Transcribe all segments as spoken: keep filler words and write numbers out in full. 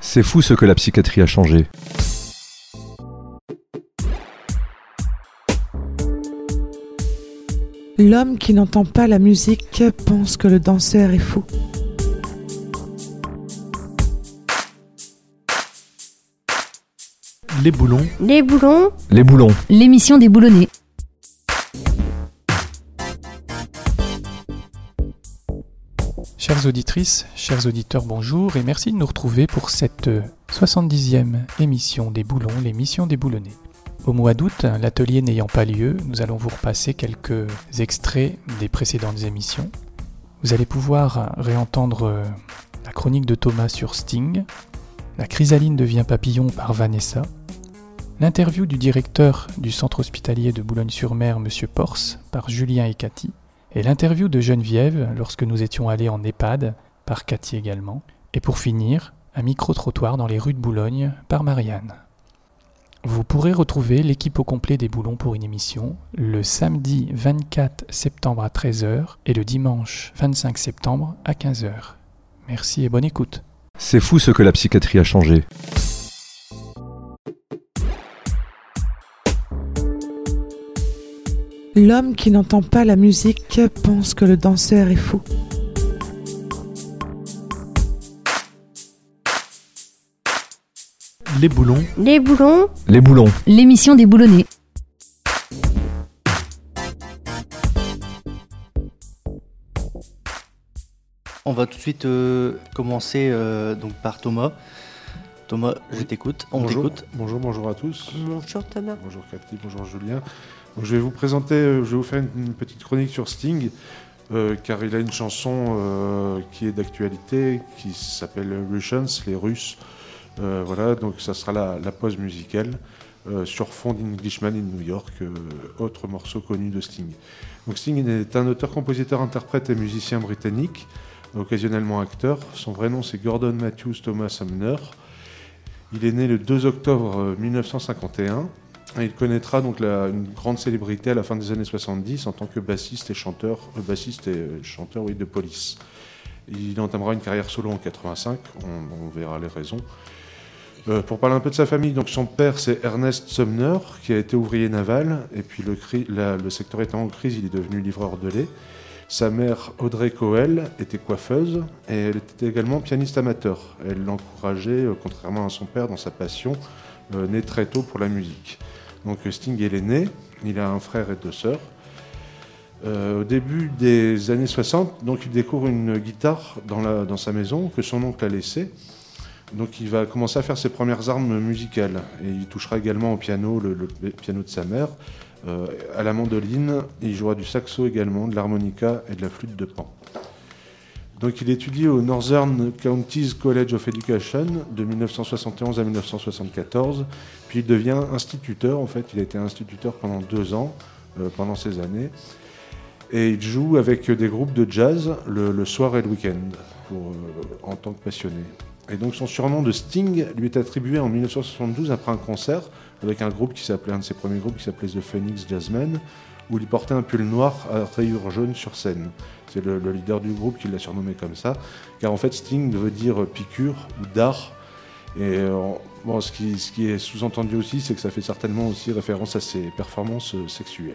C'est fou ce que la psychiatrie a changé. L'homme qui n'entend pas la musique pense que le danseur est fou. Les boulons. Les boulons. Les boulons. L'émission des boulonnais. Chères auditrices, chers auditeurs, bonjour et merci de nous retrouver pour cette soixante-dixième émission des boulons, l'émission des boulonnais. Au mois d'août, l'atelier n'ayant pas lieu, nous allons vous repasser quelques extraits des précédentes émissions. Vous allez pouvoir réentendre la chronique de Thomas sur Sting, la chrysaline devient papillon par Vanessa, l'interview du directeur du centre hospitalier de Boulogne-sur-Mer, M. Porce, par Julien et Cathy, et l'interview de Geneviève lorsque nous étions allés en EHPAD, par Cathy également, et pour finir, un micro-trottoir dans les rues de Boulogne, par Marianne. Vous pourrez retrouver l'équipe au complet des boulons pour une émission le samedi vingt-quatre septembre à treize heures et le dimanche vingt-cinq septembre à quinze heures. Merci et bonne écoute. C'est fou ce que la psychiatrie a changé. L'homme qui n'entend pas la musique pense que le danseur est fou. Les boulons. Les boulons. Les boulons. L'émission des boulonnais. On va tout de suite euh, commencer euh, donc par Thomas. Thomas, je t'écoute. On bonjour. t'écoute. Bonjour, bonjour à tous. Bonjour Thomas. Bonjour Cathy, bonjour Julien. Donc, je vais vous présenter, euh, je vais vous faire une, une petite chronique sur Sting, euh, car il a une chanson euh, qui est d'actualité, qui s'appelle Russians, les Russes. Euh, voilà, donc ça sera la, la pause musicale euh, sur fond d'Englishman in New York, euh, autre morceau connu de Sting. Donc Sting est un auteur, compositeur, interprète et musicien britannique, occasionnellement acteur. Son vrai nom c'est Gordon Matthews Thomas Sumner. Il est né le deux octobre mille neuf cent cinquante et un. Et il connaîtra donc la, une grande célébrité à la fin des années soixante-dix en tant que bassiste et chanteur, euh, bassiste et euh, chanteur oui, de Police. Il entamera une carrière solo en quatre-vingt-cinq, on, on verra les raisons. Euh, pour parler un peu de sa famille, donc son père c'est Ernest Sumner, qui a été ouvrier naval, et puis le, la, le secteur étant en crise, il est devenu livreur de lait. Sa mère, Audrey Coel, était coiffeuse, et elle était également pianiste amateur. Elle l'encourageait, euh, contrairement à son père, dans sa passion, euh, née très tôt pour la musique. Donc Sting est l'aîné, il a un frère et deux sœurs. Euh, au début des années soixante, donc il découvre une guitare dans, la, dans sa maison que son oncle a laissée. Donc il va commencer à faire ses premières armes musicales. Et il touchera également au piano, le, le piano de sa mère, euh, à la mandoline. Il jouera du saxo également, de l'harmonica et de la flûte de pan. Donc il étudie au Northern Counties College of Education de mille neuf cent soixante et onze à mille neuf cent soixante-quatorze. Puis il devient instituteur. En fait, il a été instituteur pendant deux ans, euh, pendant ces années. Et il joue avec des groupes de jazz le, le soir et le week-end, pour, euh, en tant que passionné. Et donc son surnom de Sting lui est attribué en mille neuf cent soixante-douze après un concert avec un groupe qui s'appelait, un de ses premiers groupes qui s'appelait The Phoenix Jazzmen, où il portait un pull noir à rayures jaunes sur scène. C'est le, le leader du groupe qui l'a surnommé comme ça, car en fait Sting veut dire piqûre ou dard. Et euh, bon, ce, qui, ce qui est sous-entendu aussi, c'est que ça fait certainement aussi référence à ses performances sexuelles.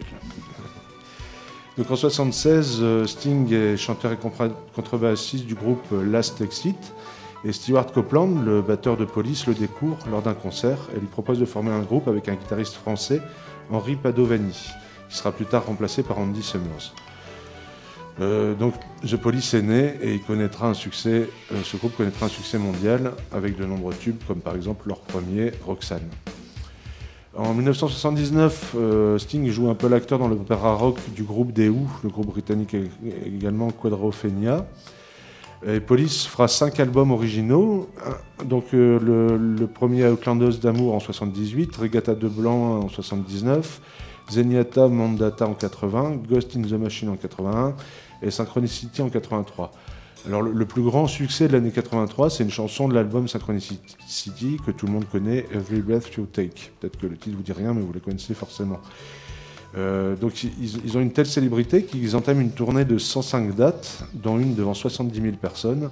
Donc en soixante-seize, Sting est chanteur et contrebassiste du groupe Last Exit. Et Stewart Copeland, le batteur de Police, le découvre lors d'un concert et lui propose de former un groupe avec un guitariste français, Henri Padovani, qui sera plus tard remplacé par Andy Summers. Euh, donc The Police est né et il connaîtra un succès, euh, ce groupe connaîtra un succès mondial avec de nombreux tubes, comme par exemple leur premier, Roxanne. En mille neuf cent soixante-dix-neuf, euh, Sting joue un peu l'acteur dans l'opéra rock du groupe The Who, le groupe britannique également Quadrophenia. Et Police fera cinq albums originaux, donc euh, le, le premier Outlanders d'amour en soixante-dix-huit, Regatta de Blanc en soixante-dix-neuf, Zenyatta Mandata en quatre-vingts, Ghost in the Machine en quatre-vingt-un et Synchronicity en quatre-vingt-trois. Alors le, le plus grand succès de l'année quatre-vingt-trois, c'est une chanson de l'album Synchronicity que tout le monde connaît, Every Breath You Take. Peut-être que le titre vous dit rien, mais vous les connaissez forcément. Euh, donc ils, ils ont une telle célébrité qu'ils entament une tournée de cent cinq dates, dont une devant soixante-dix mille personnes.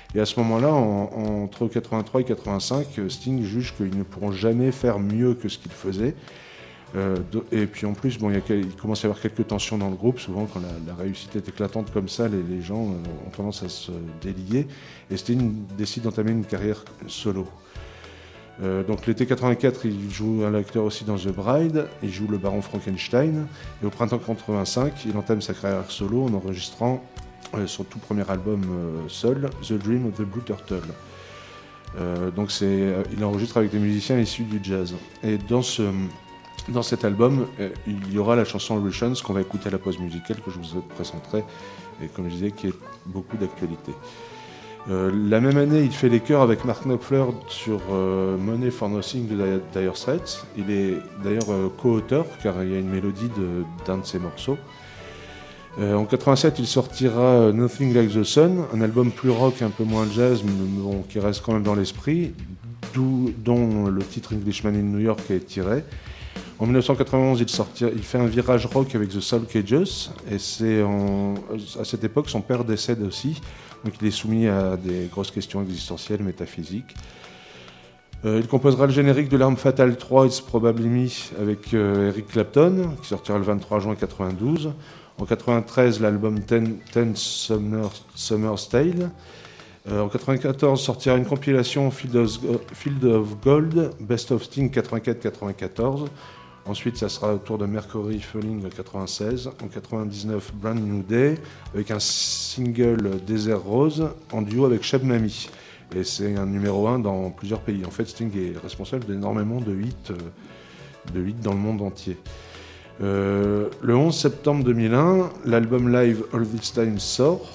Et à ce moment-là, en, en, entre quatre-vingt-trois et quatre-vingt-cinq, Sting juge qu'ils ne pourront jamais faire mieux que ce qu'ils faisaient. Euh, et puis en plus, bon, il, y a, il commence à y avoir quelques tensions dans le groupe. Souvent, quand la, la réussite est éclatante comme ça, les, les gens euh, ont tendance à se délier. Et Sting décide d'entamer une carrière solo. Euh, donc l'été quatre-vingt-quatre, il joue un acteur aussi dans The Bride, il joue le baron Frankenstein, et au printemps quatre-vingt-cinq, il entame sa carrière solo en enregistrant euh, son tout premier album euh, seul, The Dream of the Blue Turtle. Euh, donc c'est, euh, il enregistre avec des musiciens issus du jazz. Et dans, ce, dans cet album, euh, il y aura la chanson Russians qu'on va écouter à la pause musicale que je vous présenterai, et comme je disais, qui est beaucoup d'actualité. Euh, la même année, il fait les chœurs avec Mark Knopfler sur euh, Money for Nothing de Dire Straits. Il est d'ailleurs euh, co-auteur, car il y a une mélodie de, d'un de ses morceaux. Euh, en quatre-vingt-sept, il sortira Nothing Like the Sun, un album plus rock, un peu moins jazz, mais bon, qui reste quand même dans l'esprit, d'où, dont le titre Englishman in New York est tiré. En dix-neuf cent quatre-vingt-onze, il, sortira, il fait un virage rock avec The Soul Cages, et c'est en, à cette époque, son père décède aussi. Donc il est soumis à des grosses questions existentielles, métaphysiques. Euh, il composera le générique de L'Arme Fatale trois, It's Probably Me, avec euh, Eric Clapton, qui sortira le vingt-trois juin quatre-vingt-douze. En quatre-vingt-treize, l'album Ten, Ten Summer, Summer's Tale. Euh, en quatre-vingt-quatorze, sortira une compilation Field of, Field of Gold, Best of Sting quatre-vingt-quatre quatre-vingt-quatorze. Ensuite, ça sera au tour de Mercury Falling en quatre-vingt-seize. En quatre-vingt-dix-neuf, Brand New Day, avec un single Desert Rose en duo avec Cheb Mami. Et c'est un numéro un dans plusieurs pays. En fait, Sting est responsable d'énormément de hits, de hits dans le monde entier. Euh, le onze septembre deux mille un, l'album live All This Time sort.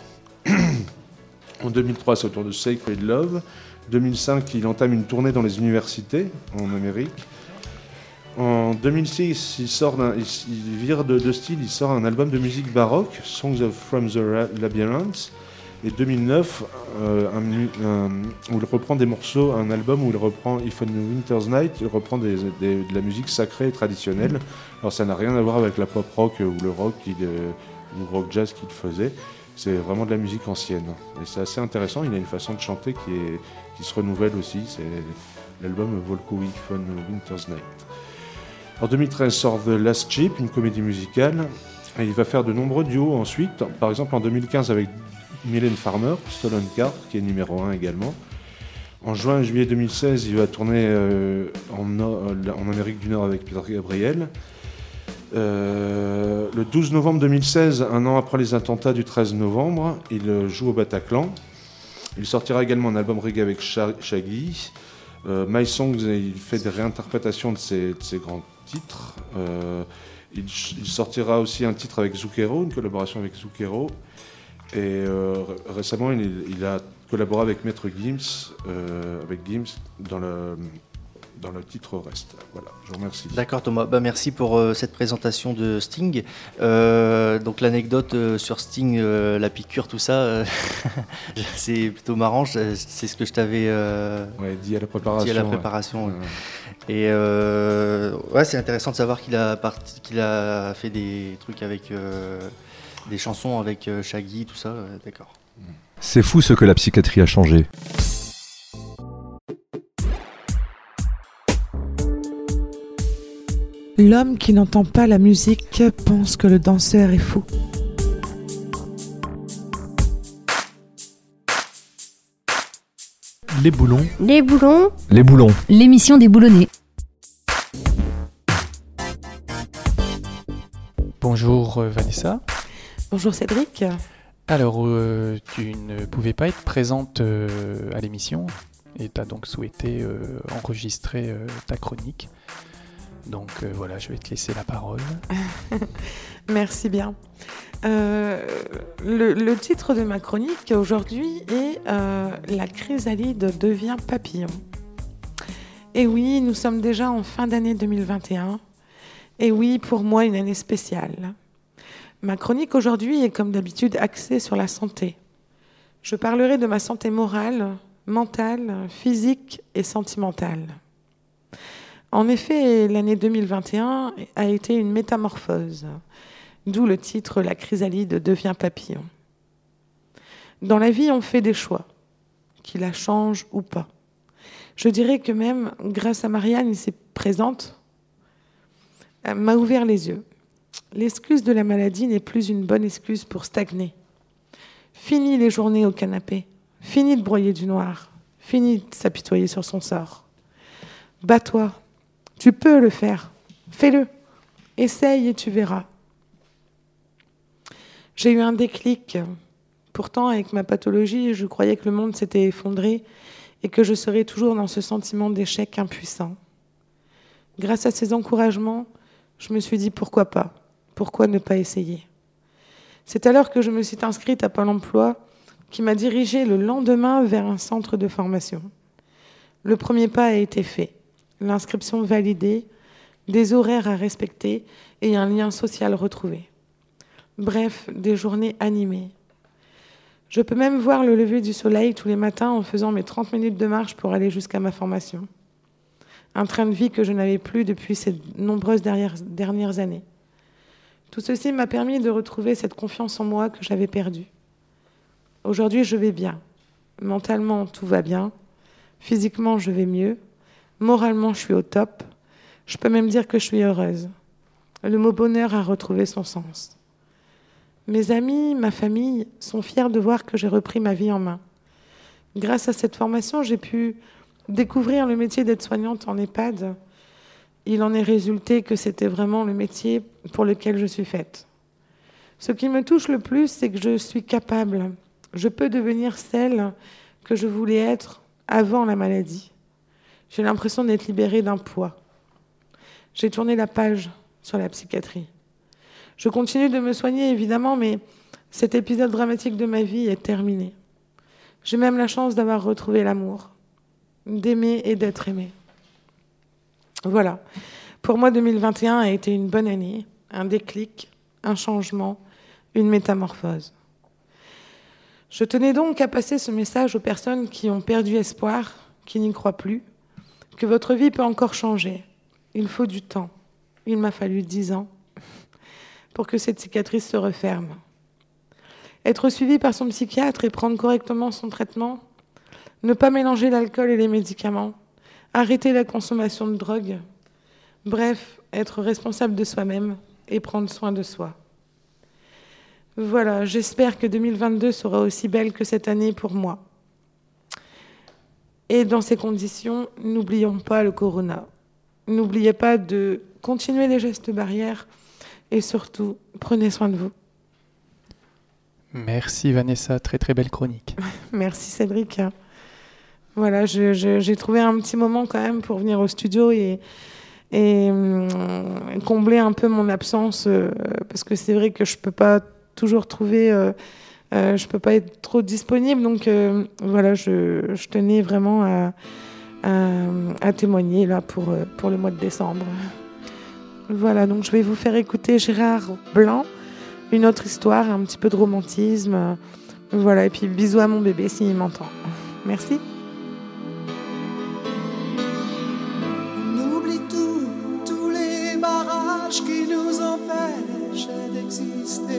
En deux mille trois, c'est au tour de Sacred Love. deux mille cinq, il entame une tournée dans les universités en Amérique. En deux mille six, il, sort d'un, il, il vire de, de style, il sort un album de musique baroque, Songs of From the Labyrinth. Et deux mille neuf, euh, un, un, où il reprend des morceaux, un album où il reprend If on a Winter's Night, il reprend des, des, de la musique sacrée et traditionnelle. Alors ça n'a rien à voir avec la pop rock ou le rock qu'il, ou rock jazz qu'il faisait. C'est vraiment de la musique ancienne. Et c'est assez intéressant, il a une façon de chanter qui, est, qui se renouvelle aussi. C'est l'album Volko If on a Winter's Night. En deux mille treize sort The Last Ship, une comédie musicale. Et il va faire de nombreux duos ensuite. Par exemple en deux mille quinze avec Mylène Farmer, Stolen Car, qui est numéro un également. En juin et juillet deux mille seize, il va tourner euh, en, en Amérique du Nord avec Peter Gabriel. Euh, le douze novembre deux mille seize, un an après les attentats du treize novembre, il joue au Bataclan. Il sortira également un album reggae avec Shaggy. Euh, My Songs, il fait des réinterprétations de ses, de ses grands titres. Euh, il, il sortira aussi un titre avec Zucchero, une collaboration avec Zucchero. Et euh, récemment, il, il a collaboré avec Maître Gims, euh, avec Gims dans le, dans le titre Reste. Voilà, je vous remercie. D'accord Thomas, bah, merci pour euh, cette présentation de Sting. Euh, donc l'anecdote euh, sur Sting, euh, la piqûre, tout ça, euh, c'est plutôt marrant. C'est ce que je t'avais euh, ouais, dit à la préparation. Dit à la préparation. Ouais. Ouais. Et euh, ouais, c'est intéressant de savoir qu'il a, part... qu'il a fait des trucs avec euh, des chansons avec euh, Shaggy, tout ça. Euh, d'accord. C'est fou ce que la psychiatrie a changé. L'homme qui n'entend pas la musique pense que le danseur est fou. Les boulons. Les boulons. Les boulons. L'émission des boulonnais. Bonjour euh, Vanessa. Bonjour Cédric. Alors, euh, tu ne pouvais pas être présente euh, à l'émission et tu as donc souhaité euh, enregistrer euh, ta chronique. Donc euh, voilà, je vais te laisser la parole. Merci bien. Euh, le, le titre de ma chronique aujourd'hui est euh, « La chrysalide devient papillon ». Et oui, nous sommes déjà en fin d'année deux mille vingt et un. Et oui, pour moi, une année spéciale. Ma chronique aujourd'hui est comme d'habitude axée sur la santé. Je parlerai de ma santé morale, mentale, physique et sentimentale. En effet, l'année deux mille vingt et un a été une métamorphose, d'où le titre « La chrysalide devient papillon ». Dans la vie, on fait des choix. qui la change ou pas. Je dirais que même, grâce à Marianne ici présente, elle m'a ouvert les yeux. L'excuse de la maladie n'est plus une bonne excuse pour stagner. Fini les journées au canapé. Fini de broyer du noir. Fini de s'apitoyer sur son sort. Bats-toi. Tu peux le faire. Fais-le. Essaye et tu verras. J'ai eu un déclic. Pourtant, avec ma pathologie, je croyais que le monde s'était effondré et que je serais toujours dans ce sentiment d'échec impuissant. Grâce à ces encouragements, je me suis dit pourquoi pas, pourquoi ne pas essayer. C'est alors que je me suis inscrite à Pôle emploi qui m'a dirigée le lendemain vers un centre de formation. Le premier pas a été fait, l'inscription validée, des horaires à respecter et un lien social retrouvé. Bref, des journées animées. Je peux même voir le lever du soleil tous les matins en faisant mes trente minutes de marche pour aller jusqu'à ma formation. Un train de vie que je n'avais plus depuis ces nombreuses dernières, dernières années. Tout ceci m'a permis de retrouver cette confiance en moi que j'avais perdue. Aujourd'hui, je vais bien. Mentalement, tout va bien. Physiquement, je vais mieux. Moralement, je suis au top. Je peux même dire que je suis heureuse. Le mot bonheur a retrouvé son sens. Mes amis, ma famille sont fiers de voir que j'ai repris ma vie en main. Grâce à cette formation, j'ai pu découvrir le métier d'aide-soignante en EHPAD. Il en est résulté que c'était vraiment le métier pour lequel je suis faite. Ce qui me touche le plus, c'est que je suis capable. Je peux devenir celle que je voulais être avant la maladie. J'ai l'impression d'être libérée d'un poids. J'ai tourné la page sur la psychiatrie. Je continue de me soigner, évidemment, mais cet épisode dramatique de ma vie est terminé. J'ai même la chance d'avoir retrouvé l'amour, d'aimer et d'être aimée. Voilà. Pour moi, deux mille vingt et un a été une bonne année, un déclic, un changement, une métamorphose. Je tenais donc à passer ce message aux personnes qui ont perdu espoir, qui n'y croient plus, que votre vie peut encore changer. Il faut du temps. Il m'a fallu dix ans pour que cette cicatrice se referme. Être suivi par son psychiatre et prendre correctement son traitement, ne pas mélanger l'alcool et les médicaments, arrêter la consommation de drogue, bref, être responsable de soi-même et prendre soin de soi. Voilà, j'espère que deux mille vingt-deux sera aussi belle que cette année pour moi. Et dans ces conditions, n'oublions pas le corona. N'oubliez pas de continuer les gestes barrières et surtout, prenez soin de vous. Merci Vanessa, très très belle chronique. Merci Cédric. Voilà, je, je, j'ai trouvé un petit moment quand même pour venir au studio et, et euh, combler un peu mon absence euh, parce que c'est vrai que je peux pas toujours trouver, euh, euh, je peux pas être trop disponible, donc euh, voilà, je, je tenais vraiment à, à, à témoigner là pour, pour le mois de décembre. Voilà, donc je vais vous faire écouter Gérard Blanc, une autre histoire, un petit peu de romantisme. Voilà, et puis bisous à mon bébé s'il m'entend. Merci. On oublie tout, tous les barrages qui nous empêchent d'exister.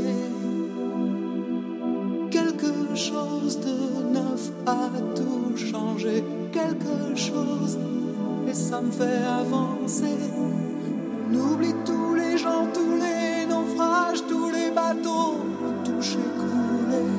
Quelque chose de neuf a tout changé, quelque chose, et ça me fait avancer. On oublie tous les gens, tous les naufrages, tous les bateaux touchés, coulés.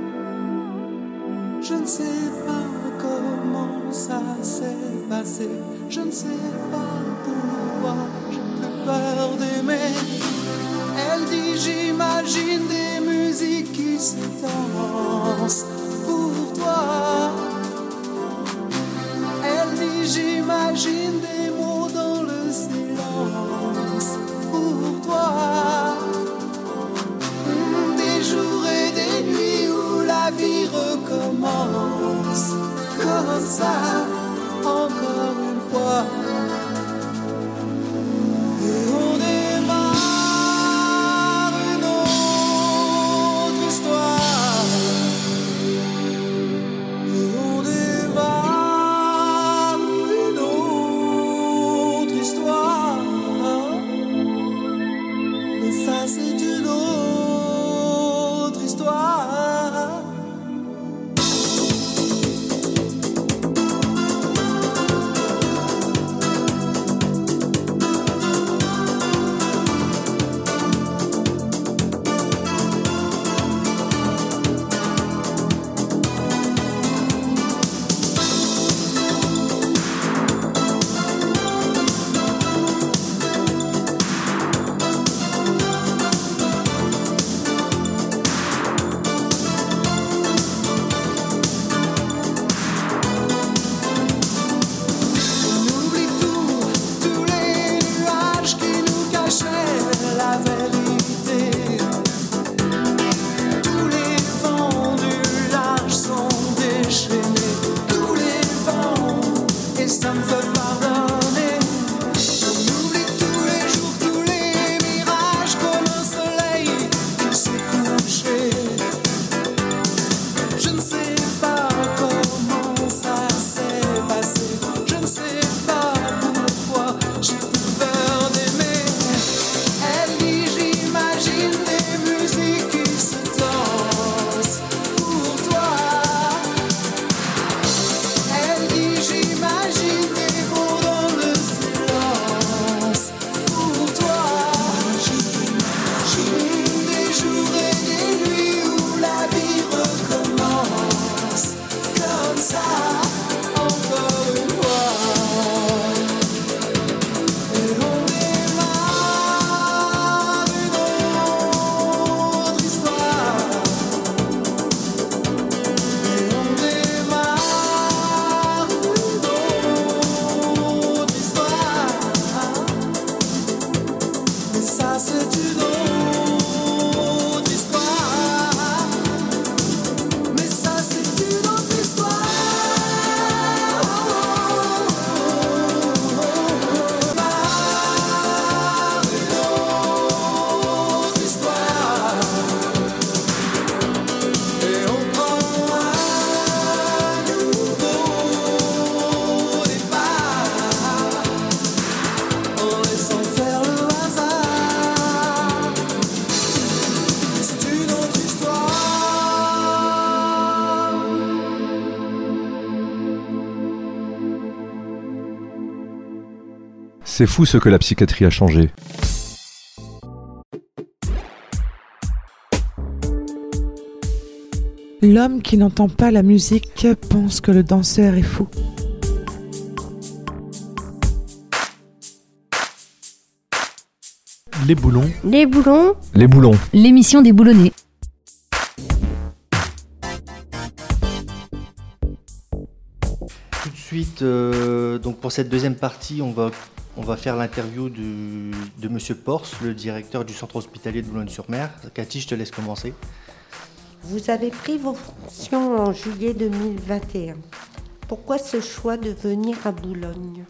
Je ne sais pas comment ça s'est passé, je ne sais pas pourquoi j'ai plus peur d'aimer. Elle dit j'imagine des musiques qui se dansent pour toi. Elle dit j'imagine des mots dans le silence pour toi. Des jours et des nuits où la vie recommence comme ça, encore une fois. Et on démarre une autre histoire. Et on démarre une autre histoire. Mais ça c'est une autre histoire. C'est fou ce que la psychiatrie a changé. L'homme qui n'entend pas la musique pense que le danseur est fou. Les boulons. Les boulons. Les boulons. L'émission des boulonnais. Tout de suite, euh, donc pour cette deuxième partie, on va, on va faire l'interview du- de Monsieur Porce, le directeur du centre hospitalier de Boulogne-sur-Mer. Cathy, je te laisse commencer. Vous avez pris vos fonctions en juillet deux mille vingt et un. Pourquoi ce choix de venir à Boulogne?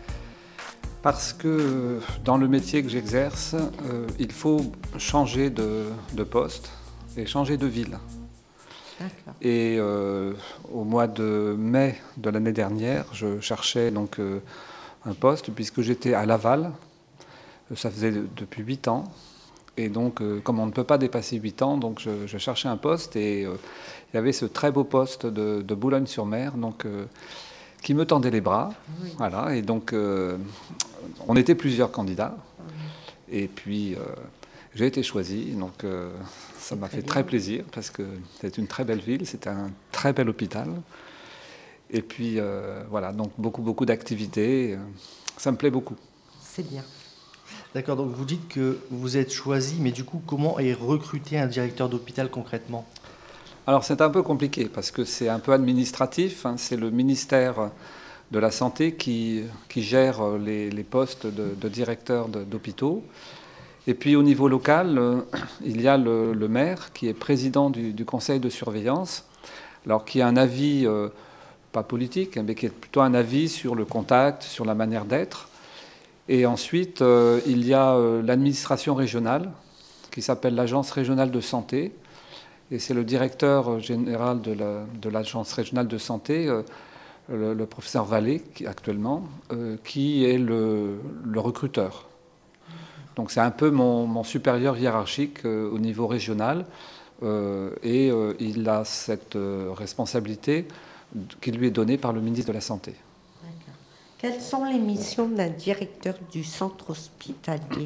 Parce que dans le métier que j'exerce, euh, il faut changer de, de poste et changer de ville. D'accord. Et euh, au mois de mai de l'année dernière, je cherchais donc euh, un poste puisque j'étais à Laval. Ça faisait de- depuis huit ans. Et donc, euh, comme on ne peut pas dépasser huit ans, donc je, je cherchais un poste et euh, il y avait ce très beau poste de, de Boulogne-sur-Mer, donc euh, qui me tendait les bras. Oui. Voilà. Et donc, euh, on était plusieurs candidats. Et puis, euh, j'ai été choisi. Donc, euh, ça m'a très fait bien. très plaisir parce que c'est une très belle ville, c'est un très bel hôpital. Et puis, euh, voilà, donc beaucoup, beaucoup d'activités. Ça me plaît beaucoup. C'est bien. D'accord, donc vous dites que vous êtes choisi, mais du coup, comment est recruté un directeur d'hôpital concrètement? Alors c'est un peu compliqué parce que c'est un peu administratif, hein. C'est le ministère de la Santé qui, qui gère les, les postes de, de directeur de- d'hôpitaux. Et puis au niveau local, euh, il y a le, le maire qui est président du, du conseil de surveillance, alors qui a un avis, euh, pas politique, mais qui est plutôt un avis sur le contact, sur la manière d'être. Et ensuite, euh, il y a euh, l'administration régionale qui s'appelle l'Agence régionale de santé. Et c'est le directeur général de la- de l'Agence régionale de santé, euh, le, le professeur Vallée, qui, actuellement, euh, qui est le, le recruteur. Donc c'est un peu mon, mon supérieur hiérarchique euh, au niveau régional. euh, et euh, il a cette euh, responsabilité qui lui est donnée par le ministre de la Santé. Quelles sont les missions d'un directeur du centre hospitalier?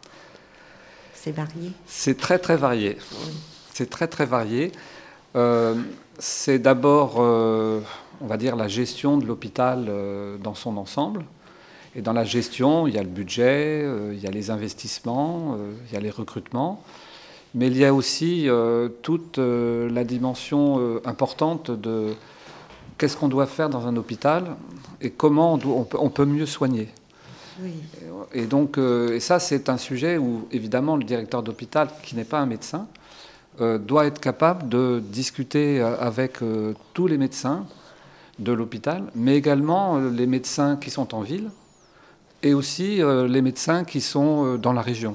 C'est varié. C'est très très varié. C'est très très varié. Euh, c'est d'abord, euh, on va dire, la gestion de l'hôpital euh, dans son ensemble. Et dans la gestion, il y a le budget, euh, il y a les investissements, euh, il y a les recrutements. Mais il y a aussi euh, toute euh, la dimension euh, importante de qu'est-ce qu'on doit faire dans un hôpital et comment on, doit- on peut, on peut mieux soigner. Oui. Et donc, euh, et ça, c'est un sujet où, évidemment, le directeur d'hôpital, qui n'est pas un médecin, euh, doit être capable de discuter euh, avec euh, tous les médecins de l'hôpital, mais également euh, les médecins qui sont en ville et aussi euh, les médecins qui sont euh, dans la région.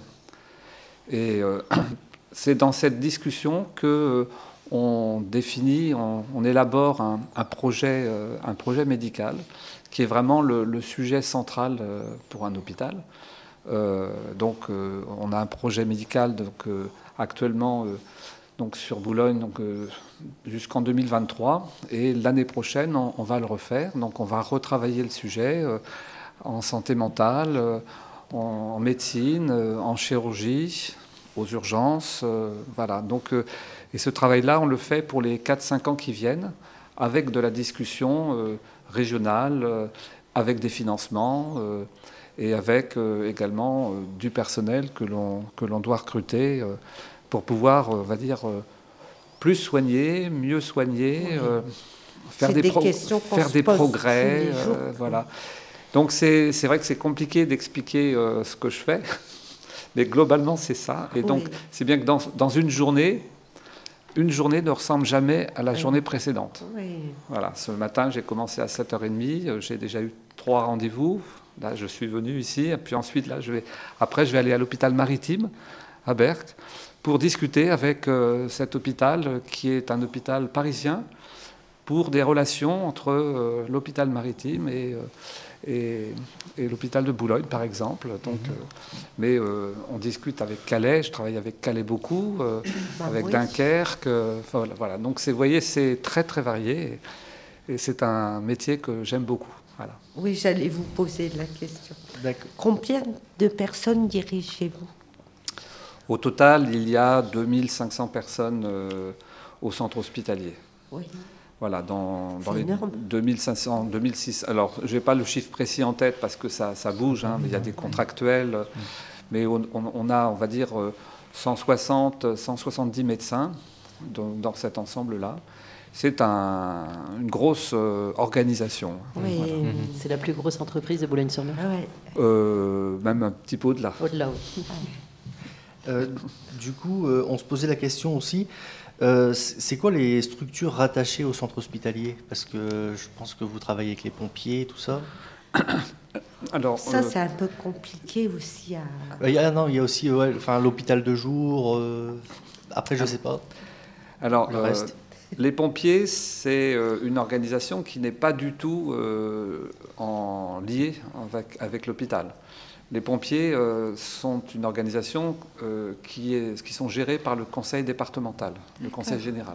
Et euh, c'est dans cette discussion que euh, on définit, on, on élabore un, un, projet, euh, un projet médical qui est vraiment le, le sujet central euh, pour un hôpital. Euh, donc, euh, on a un projet médical donc, euh, actuellement euh, donc, sur Boulogne donc, euh, jusqu'en deux mille vingt-trois. Et l'année prochaine, on, on va le refaire. Donc, on va retravailler le sujet euh, en santé mentale, euh, en, en médecine, euh, en chirurgie, aux urgences. Euh, voilà. Donc, euh, et ce travail-là, on le fait pour les quatre cinq ans qui viennent, avec de la discussion euh, régionale, euh, avec des financements. Euh, et avec euh, également euh, du personnel que l'on, que l'on doit recruter euh, pour pouvoir, euh, on va dire, euh, plus soigner, mieux soigner, oui. euh, faire des, des, pro- faire des progrès. Euh, voilà. Donc c'est, c'est vrai que c'est compliqué d'expliquer euh, ce que je fais, mais globalement c'est ça. Et donc oui. c'est bien que dans, dans une journée, une journée ne ressemble jamais à la oui. journée précédente. Oui. Voilà. Ce matin, j'ai commencé à sept heures trente, j'ai déjà eu trois rendez-vous. Là, je suis venu ici, et puis ensuite, là, je vais, après, je vais aller à l'hôpital maritime, à Berck, pour discuter avec euh, cet hôpital, qui est un hôpital parisien, pour des relations entre euh, l'hôpital maritime et, euh, et, et l'hôpital de Boulogne, par exemple. Donc, mmh. euh, mais euh, on discute avec Calais, je travaille avec Calais beaucoup, euh, bah, avec oui. Dunkerque. Euh, voilà, voilà. Donc, c'est, vous voyez, c'est très, très varié, et, et c'est un métier que j'aime beaucoup. Voilà. Oui, j'allais vous poser la question. D'accord. Combien de personnes dirigez-vous ? Au total, il y a deux mille cinq cents personnes euh, au centre hospitalier. Oui. Voilà, dans, dans les deux mille cinq cents, deux mille six cents. Alors, je n'ai pas le chiffre précis en tête parce que ça, ça bouge, hein, mais il y a des contractuels. Mais on, on a, on va dire, cent soixante, cent soixante-dix médecins dans, dans cet ensemble-là. C'est un, une grosse euh, organisation. Oui, voilà. C'est la plus grosse entreprise de Boulogne-sur-Mer. Ah ouais. euh, même un petit peu au-delà. Au-delà, oui. Euh, du coup, euh, on se posait la question aussi, euh, c'est quoi les structures rattachées au centre hospitalier ? Parce que je pense que vous travaillez avec les pompiers, tout ça. Alors, ça, euh, c'est un peu compliqué aussi à... Il y a, non, il y a aussi ouais, enfin, l'hôpital de jour. Euh, après, je ne sais pas. Alors, le reste. Euh, Les pompiers, c'est une organisation qui n'est pas du tout euh, en liée avec, avec l'hôpital. Les pompiers euh, sont une organisation euh, qui, est, qui sont gérés par le conseil départemental, le conseil général.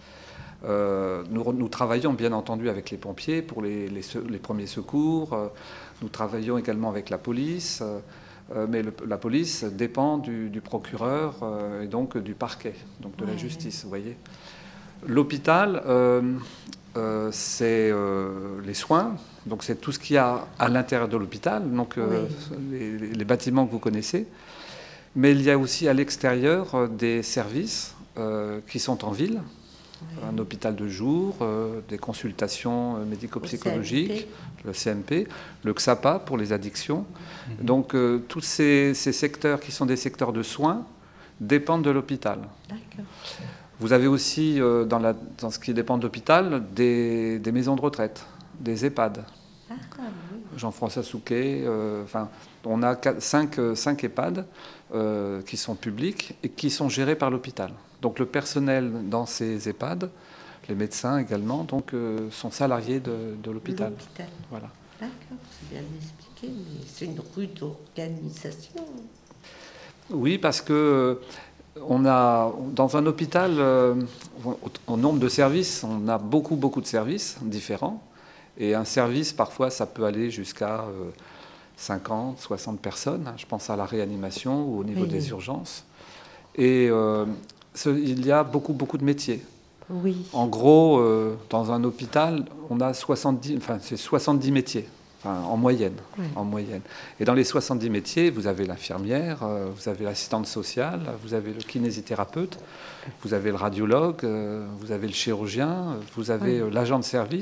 Euh, nous, nous travaillons bien entendu avec les pompiers pour les, les, les premiers secours. Euh, nous travaillons également avec la police. Euh, mais le, la police dépend du, du procureur euh, et donc du parquet, donc de ouais. la justice, vous voyez. L'hôpital, euh, euh, c'est euh, les soins, donc c'est tout ce qu'il y a à l'intérieur de l'hôpital, donc euh, oui. les, les bâtiments que vous connaissez. Mais il y a aussi à l'extérieur euh, des services euh, qui sont en ville, oui. un hôpital de jour, euh, des consultations euh, médico-psychologiques, le C M P, le X A P A pour les addictions. Mm-hmm. Donc euh, tous ces, ces secteurs qui sont des secteurs de soins dépendent de l'hôpital. D'accord. Vous avez aussi, euh, dans, la, dans ce qui dépend de l'hôpital, des, des maisons de retraite, des EHPAD. Ah, oui. Jean-François Souquet, euh, enfin, on a cinq EHPAD euh, qui sont publics et qui sont gérés par l'hôpital. Donc le personnel dans ces EHPAD, les médecins également, donc, euh, sont salariés de, de l'hôpital. l'hôpital. Voilà. D'accord, c'est bien expliqué, mais c'est une rude organisation. Oui, parce que... On a, dans un hôpital, euh, au, au nombre de services, on a beaucoup, beaucoup de services différents. Et un service, parfois, ça peut aller jusqu'à euh, cinquante, soixante personnes. Je pense à la réanimation ou au niveau oui. des urgences. Et euh, ce, il y a beaucoup, beaucoup de métiers. Oui. En gros, euh, dans un hôpital, on a soixante-dix, enfin, c'est soixante-dix métiers. Enfin, en moyenne, oui. en moyenne. Et dans les soixante-dix métiers, vous avez l'infirmière, euh, vous avez l'assistante sociale, vous avez le kinésithérapeute, vous avez le radiologue, euh, vous avez le chirurgien, vous avez oui. euh, l'agent de service,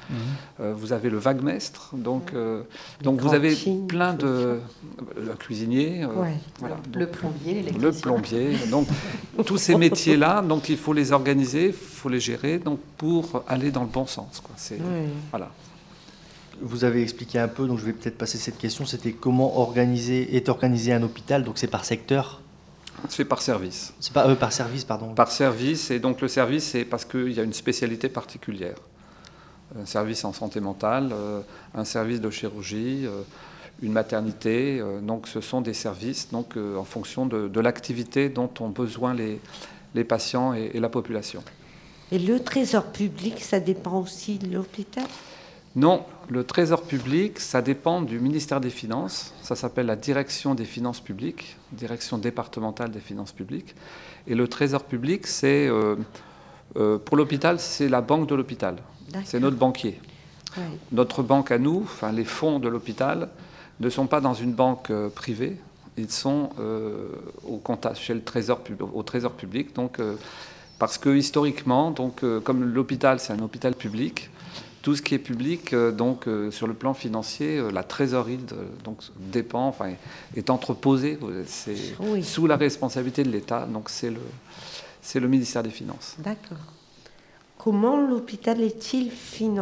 Mmh. Euh, vous avez le vaguemestre, donc, euh, donc vous avez plein de... Le cuisinier, euh, ouais. voilà. Le donc, plombier, l'électricien. Le plombier. Donc, tous ces métiers-là, donc, il faut les organiser, il faut les gérer donc, pour aller dans le bon sens. Quoi. C'est, oui. Voilà. Vous avez expliqué un peu, donc je vais peut-être passer cette question, c'était comment organiser, est organisé un hôpital, donc c'est par secteur ? C'est par service. C'est pas, euh, par service, pardon. Par service, et donc le service, c'est parce qu'il y a une spécialité particulière. Un service en santé mentale, euh, un service de chirurgie, euh, une maternité. Euh, donc ce sont des services donc, euh, en fonction de, de l'activité dont ont besoin les, les patients et, et la population. Et le trésor public, ça dépend aussi de l'hôpital ? Non, le trésor public, ça dépend du ministère des Finances. Ça s'appelle la direction des finances publiques, direction départementale des finances publiques. Et le trésor public, c'est, euh, euh, pour l'hôpital, c'est la banque de l'hôpital. D'accord. C'est notre banquier. Oui. Notre banque à nous, enfin les fonds de l'hôpital, ne sont pas dans une banque euh, privée. Ils sont euh, au compta, chez le trésor, au trésor public. Donc, euh, parce que historiquement, donc, euh, comme l'hôpital, c'est un hôpital public, tout ce qui est public, euh, donc euh, sur le plan financier, euh, la trésorerie de, donc, dépend, enfin, est entreposée, c'est oui. sous la responsabilité de l'État, donc c'est le, c'est le ministère des Finances. D'accord. Comment l'hôpital est-il financé ?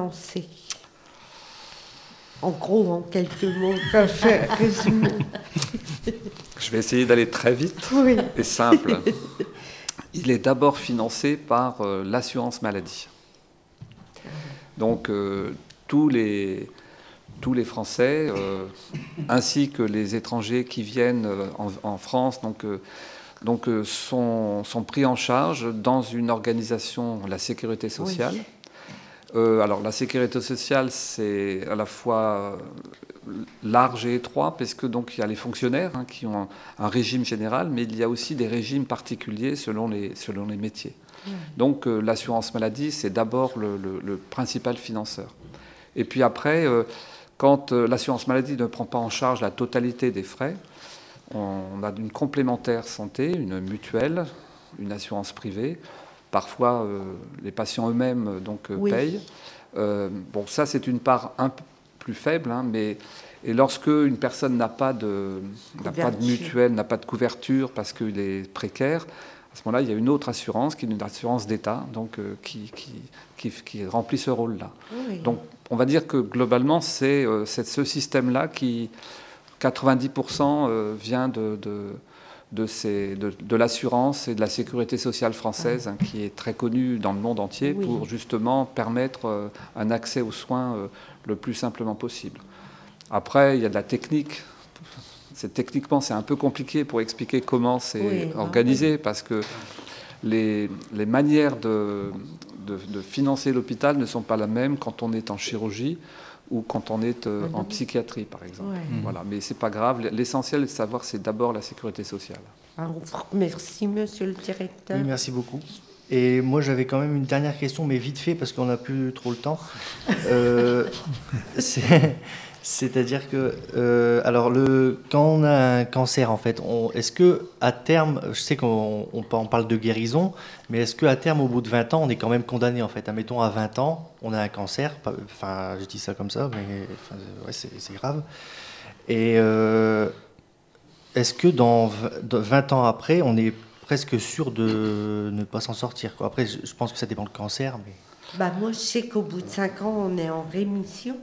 En gros, en quelques mots, ça fait résumé. Je vais essayer d'aller très vite oui. et simple. Il est d'abord financé par euh, l'assurance maladie. Donc euh, tous, les, tous les Français, euh, ainsi que les étrangers qui viennent euh, en, en France, donc, euh, donc, euh, sont, sont pris en charge dans une organisation, la sécurité sociale. Oui. Euh, alors la sécurité sociale, c'est à la fois large et étroit, parce que donc il y a les fonctionnaires hein, qui ont un, un régime général, mais il y a aussi des régimes particuliers selon les, selon les métiers. Donc euh, l'assurance maladie, c'est d'abord le, le, le principal financeur. Et puis après, euh, quand euh, l'assurance maladie ne prend pas en charge la totalité des frais, on, on a une complémentaire santé, une mutuelle, une assurance privée. Parfois, euh, les patients eux-mêmes donc, euh, oui. payent. Euh, bon, ça, c'est une part un peu plus faible, hein, mais et lorsque une personne n'a pas de, n'a pas de mutuelle, n'a pas de couverture parce qu'il est précaire, à ce moment-là, il y a une autre assurance, qui est une assurance d'État, donc, euh, qui, qui, qui, qui remplit ce rôle-là. Oui. Donc, on va dire que globalement, c'est, euh, c'est ce système-là qui, quatre-vingt-dix pour cent euh, vient de, de, de, ces, de, de l'assurance et de la sécurité sociale française, ah. hein, qui est très connue dans le monde entier, oui. pour justement permettre euh, un accès aux soins euh, le plus simplement possible. Après, il y a de la technique. C'est, techniquement, c'est un peu compliqué pour expliquer comment c'est oui, organisé, oui. parce que les, les manières de, de, de financer l'hôpital ne sont pas les mêmes quand on est en chirurgie ou quand on est euh, en psychiatrie, par exemple. Oui. Voilà. Mais ce n'est pas grave. L'essentiel de savoir, c'est d'abord la sécurité sociale. Alors, merci, monsieur le directeur. Oui, merci beaucoup. Et moi, j'avais quand même une dernière question, mais vite fait, parce qu'on n'a plus trop le temps. Euh, c'est... C'est-à-dire que, euh, alors, le, quand on a un cancer, en fait, on, est-ce que à terme, je sais qu'on on, on parle de guérison, mais est-ce qu'à terme, au bout de vingt ans, on est quand même condamné, en fait ? Admettons, à vingt ans, on a un cancer, enfin, je dis ça comme ça, mais enfin, ouais, c'est, c'est grave. Et euh, est-ce que dans vingt ans après, on est presque sûr de ne pas s'en sortir, quoi ? Après, je, je pense que ça dépend du cancer, mais... Bah, moi, je sais qu'au bout de cinq ans, on est en rémission.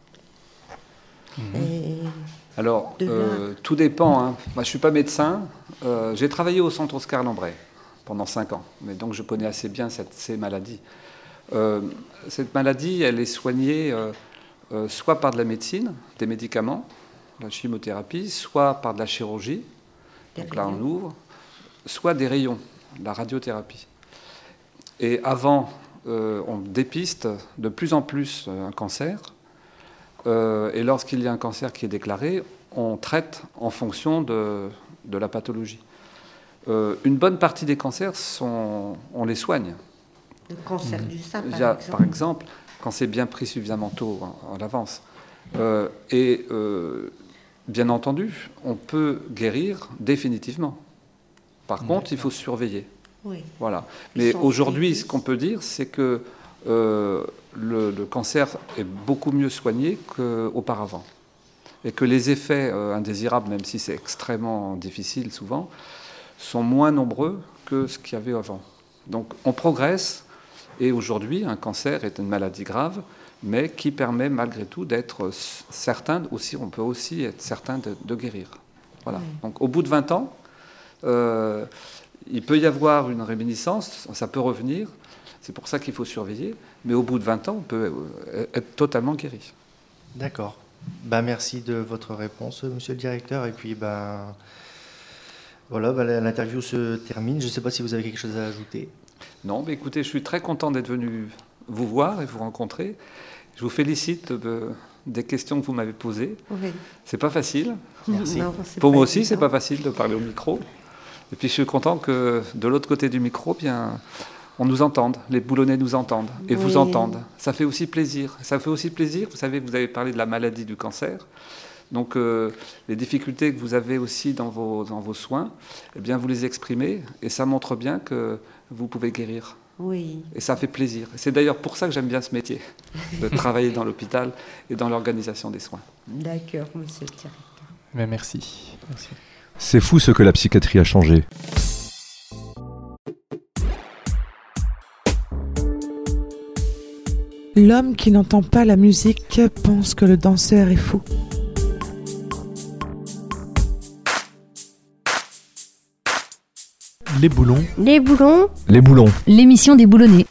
Mmh. Et Alors, euh, tout dépend. Hein. Moi, je ne suis pas médecin. Euh, j'ai travaillé au centre Oscar Lambray pendant cinq ans. Mais donc, je connais assez bien cette, ces maladies. Euh, cette maladie, elle est soignée euh, euh, soit par de la médecine, des médicaments, la chimiothérapie, soit par de la chirurgie. Des donc rayons. Là, on ouvre. Soit des rayons, la radiothérapie. Et avant, euh, on dépiste de plus en plus un cancer. Euh, et lorsqu'il y a un cancer qui est déclaré, on traite en fonction de, de la pathologie. Euh, une bonne partie des cancers, sont, on les soigne. Le cancer mmh. du sein, par, a, exemple. par exemple, quand c'est bien pris suffisamment tôt en, en avance. Euh, et euh, bien entendu, on peut guérir définitivement. Par mmh. contre, il faut surveiller. Oui. Voilà. Mais aujourd'hui, ce qu'on peut dire, c'est que euh, le, le cancer est beaucoup mieux soigné qu'auparavant. Et que les effets euh, indésirables, même si c'est extrêmement difficile souvent, sont moins nombreux que ce qu'il y avait avant. Donc on progresse, et aujourd'hui, un cancer est une maladie grave, mais qui permet malgré tout d'être certain, aussi, on peut aussi être certain de, de guérir. Voilà. Oui. Donc au bout de vingt ans, euh, il peut y avoir une réminiscence, ça peut revenir, c'est pour ça qu'il faut surveiller, mais au bout de vingt ans, on peut être totalement guéri. D'accord. Ben, merci de votre réponse, monsieur le directeur. Et puis, ben, voilà, ben, l'interview se termine. Je ne sais pas si vous avez quelque chose à ajouter. Non, mais écoutez, je suis très content d'être venu vous voir et vous rencontrer. Je vous félicite de, des questions que vous m'avez posées. Oui. C'est pas facile. Merci. Non, Pour moi aussi, c'est pas facile de parler au micro. Et puis, je suis content que de l'autre côté du micro, bien, on nous entende, les Boulonnais nous entendent et oui. vous entendent. Ça fait aussi plaisir. Ça fait aussi plaisir. Vous savez, vous avez parlé de la maladie du cancer. Donc, euh, les difficultés que vous avez aussi dans vos, dans vos soins, eh bien, vous les exprimez et ça montre bien que vous pouvez guérir. Oui. Et ça fait plaisir. C'est d'ailleurs pour ça que j'aime bien ce métier, de travailler dans l'hôpital et dans l'organisation des soins. D'accord, monsieur le directeur. Mais merci. merci. C'est fou ce que la psychiatrie a changé. L'homme qui n'entend pas la musique pense que le danseur est fou. Les boulons. Les boulons. Les boulons. L'émission des boulonnais.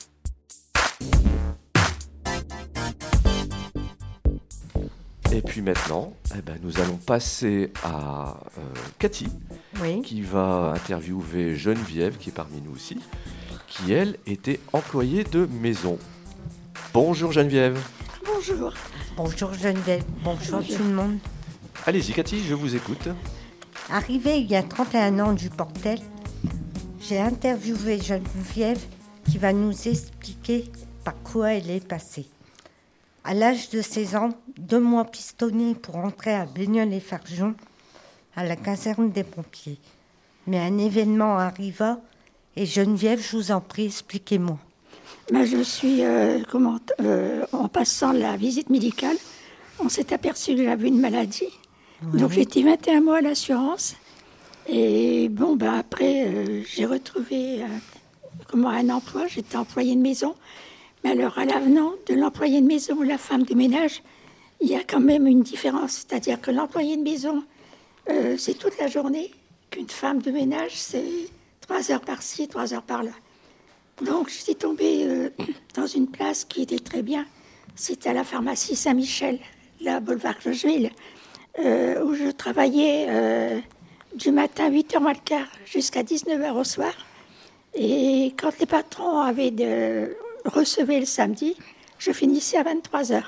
Et puis maintenant, eh ben, nous allons passer à euh, Cathy, oui. qui va interviewer Geneviève, qui est parmi nous aussi, qui elle était employée de maison. Bonjour Geneviève. Bonjour. Bonjour Geneviève. Bonjour, Bonjour tout le monde. Allez-y Cathy, je vous écoute. Arrivée il y a trente et un ans du Portel, j'ai interviewé Geneviève qui va nous expliquer par quoi elle est passée. À l'âge de seize ans, deux mois pistonnés pour entrer à Baignolles-les-Fargeons, à la caserne des pompiers. Mais un événement arriva et Geneviève, je vous en prie, expliquez-moi. Ben, je suis, euh, comment, euh, en passant la visite médicale, on s'est aperçu que j'avais une maladie. Oui. Donc j'étais vingt et un mois à l'assurance. Et bon, ben, après, euh, j'ai retrouvé euh, comment, un emploi. J'étais employée de maison. Mais alors, à l'avenant de l'employé de maison ou la femme de ménage, il y a quand même une différence. C'est-à-dire que l'employé de maison, euh, c'est toute la journée. Qu'une femme de ménage, c'est trois heures par-ci, trois heures par-là. Donc, je suis tombée euh, dans une place qui était très bien. C'était à la pharmacie Saint-Michel, là, boulevard Clocheville, euh, où je travaillais euh, du matin huit heures moins le quart jusqu'à dix-neuf heures au soir. Et quand les patrons avaient de, recevaient le samedi, je finissais à vingt-trois heures.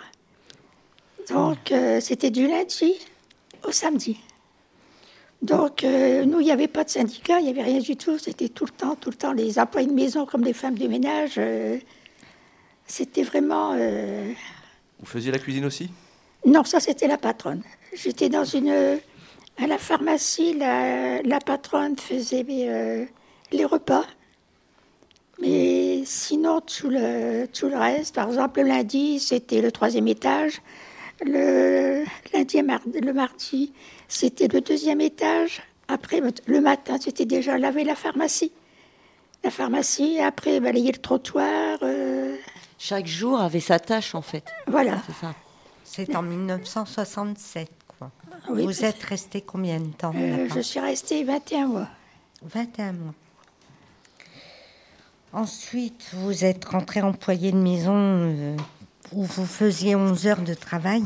Donc, euh, c'était du lundi au samedi. Donc, euh, nous, il n'y avait pas de syndicat, il n'y avait rien du tout. C'était tout le temps, tout le temps, les employés de maison comme les femmes de ménage. Euh, c'était vraiment... Euh... Vous faisiez la cuisine aussi ? Non, ça, c'était la patronne. J'étais dans une... À la pharmacie, la, la patronne faisait euh, les repas. Mais sinon, tout le, tout le reste, par exemple, le lundi, c'était le troisième étage. Le lundi et mardi, le mardi, c'était le deuxième étage. Après, le matin, c'était déjà laver la pharmacie. La pharmacie, après, balayer le trottoir. Euh... Chaque jour avait sa tâche, en fait. Voilà. C'est ça. C'est en dix-neuf cent soixante-sept, quoi. Oui, vous êtes resté combien de temps euh, Je suis restée vingt et un mois. vingt et un mois. Ensuite, vous êtes rentré employé de maison euh, où vous faisiez onze heures de travail,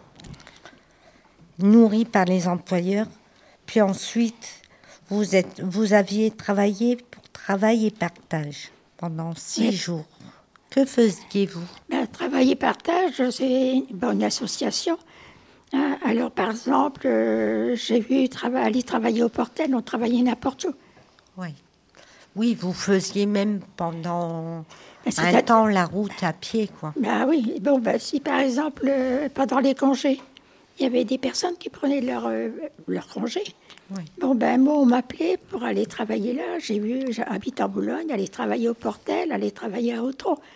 nourri par les employeurs. Puis ensuite, vous, êtes, vous aviez travaillé pour travail et partage pendant six oui. jours. Que faisiez-vous ? Ben, travail et partage, c'est ben, une association. Hein, alors, par exemple, euh, j'ai vu trava- aller travailler au Portel, on travaillait n'importe où. Oui. Oui, vous faisiez même pendant ben, un à... temps la route à pied, quoi. Ben oui. Bon, ben, si par exemple, euh, pendant les congés, il y avait des personnes qui prenaient leur, euh, leur congé. Oui. Bon, ben moi, on m'appelait pour aller travailler là. J'ai vu, j'habite en Boulogne, aller travailler au Portel, aller travailler à Autreau.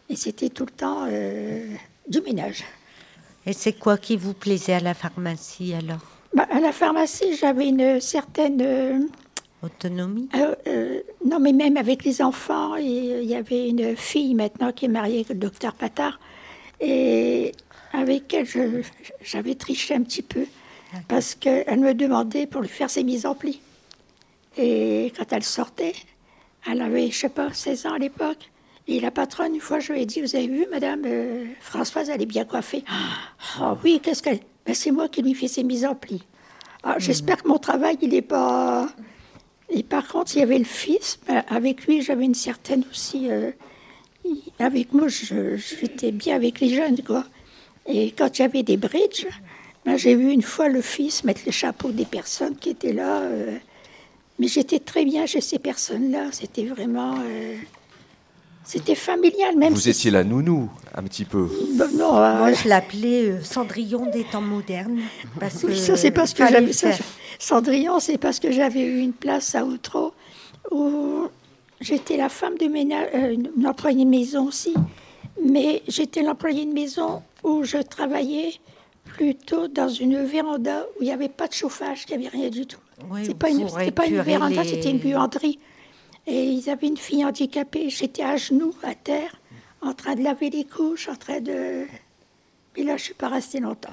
Et c'était tout le temps euh, du ménage. Et c'est quoi qui vous plaisait à la pharmacie alors? Bah, à la pharmacie, j'avais une certaine... Euh, autonomie euh, euh, Non, mais même avec les enfants. Il y avait une fille maintenant qui est mariée avec le docteur Patard. Et avec elle, je, j'avais triché un petit peu. Parce qu'elle me demandait pour lui faire ses mises en plis. Et quand elle sortait, elle avait, je sais pas, seize ans à l'époque. Et la patronne, une fois, je lui ai dit, vous avez vu, madame, euh, Françoise, elle est bien coiffée. Ah oh, oui, qu'est-ce qu'elle... Ben, c'est moi qui lui fais ses mises en plis. Ah, mmh. J'espère que mon travail, il n'est pas... Et par contre, il y avait le fils. Ben, avec lui, j'avais une certaine aussi... Euh... Avec moi, je, j'étais bien avec les jeunes, quoi. Et quand il y avait des bridges, ben, j'ai vu une fois le fils mettre le chapeau des personnes qui étaient là. Euh... Mais j'étais très bien chez ces personnes-là. C'était vraiment... Euh... C'était familial, même Vous si étiez la nounou, un petit peu. Ben non, euh... Moi, je l'appelais euh, Cendrillon des temps modernes. Parce que oui, ça, c'est parce que j'avais ça. Cendrillon, c'est parce que j'avais eu une place à Outreau où j'étais la femme de ménage, euh, une employée de maison aussi. Mais j'étais l'employée de maison où je travaillais plutôt dans une véranda où il n'y avait pas de chauffage, il n'y avait rien du tout. Oui, c'est pas une, c'était pas une véranda, les... c'était une buanderie. Et ils avaient une fille handicapée. J'étais à genoux, à terre, en train de laver les couches, en train de... Mais là, je ne suis pas restée longtemps.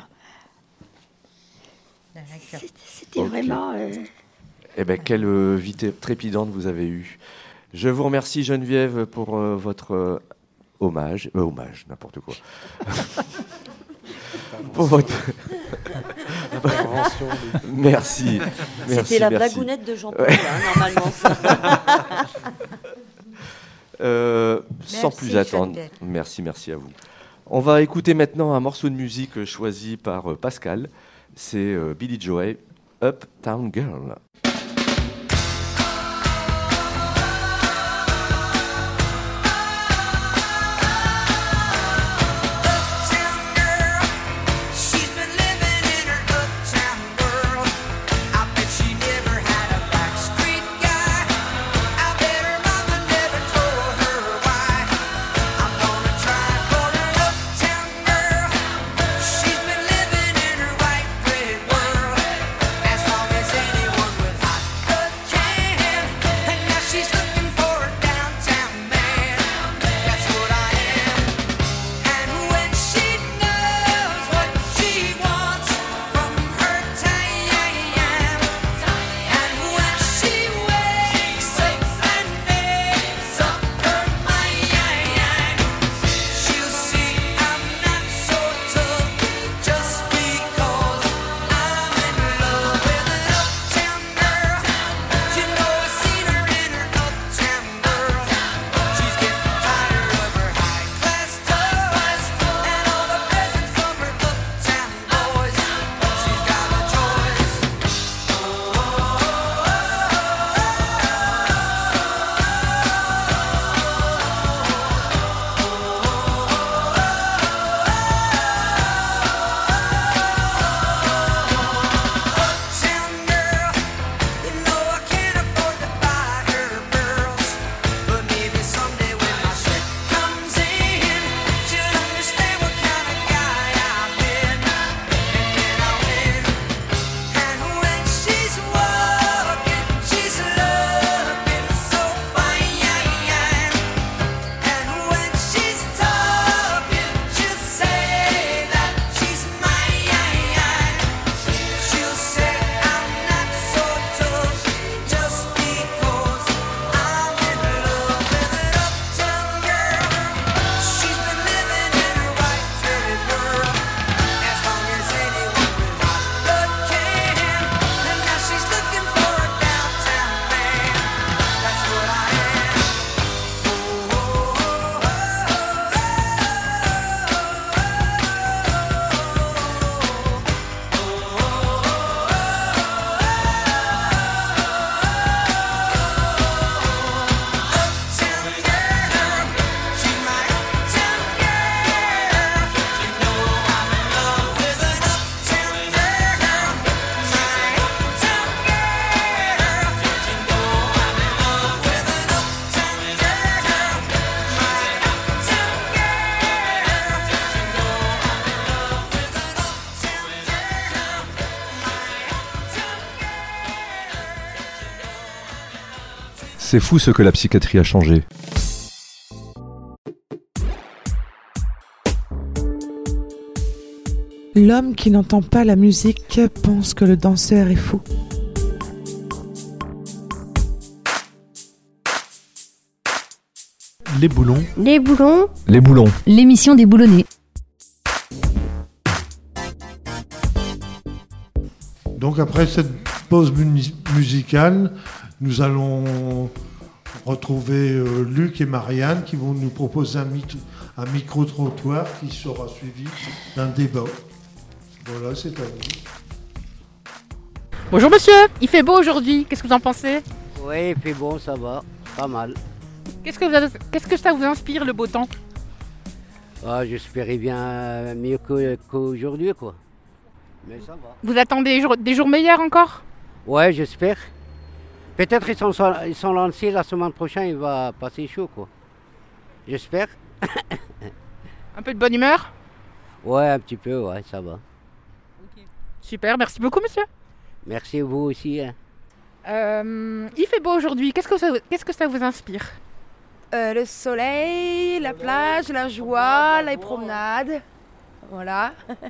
C'était, c'était okay. vraiment... Euh... Eh bien, quelle euh, vie trépidante vous avez eue. Je vous remercie, Geneviève, pour euh, votre euh, hommage. Euh, hommage, n'importe quoi. Pour votre... Intervention. Merci. C'était merci, la merci. blagounette de Jean-Paul, ouais. hein, normalement. Ça. euh, merci, sans plus attendre. Geneviève. Merci, merci à vous. On va écouter maintenant un morceau de musique choisi par euh, Pascal. C'est euh, Billy Joel, Uptown Girl. As long as anyone with C'est fou ce que la psychiatrie a changé. L'homme qui n'entend pas la musique pense que le danseur est fou. Les boulons. Les boulons. Les boulons. L'émission des boulonnais. Donc après cette pause mu- musicale, nous allons retrouver euh, Luc et Marianne qui vont nous proposer un, mythe, un micro-trottoir qui sera suivi d'un débat. Voilà, c'est à vous. Bonjour monsieur, il fait beau aujourd'hui, qu'est-ce que vous en pensez? Oui, il fait bon, ça va, pas mal. Qu'est-ce que, vous avez- qu'est-ce que ça vous inspire le beau temps? Ah, j'espérais bien mieux qu'au- qu'aujourd'hui, quoi. Mais ça va. Vous attendez des jours, des jours meilleurs encore? Ouais, j'espère. Peut-être ils sont, ils sont lancés la semaine prochaine, il va passer chaud, quoi. J'espère. Un peu de bonne humeur? Ouais, un petit peu, ouais, ça va. Super, merci beaucoup monsieur. Merci à vous aussi. Hein. Euh, il fait beau aujourd'hui, qu'est-ce que ça, qu'est-ce que ça vous inspire? Euh, le soleil, la plage, la joie, les promenades. Voilà.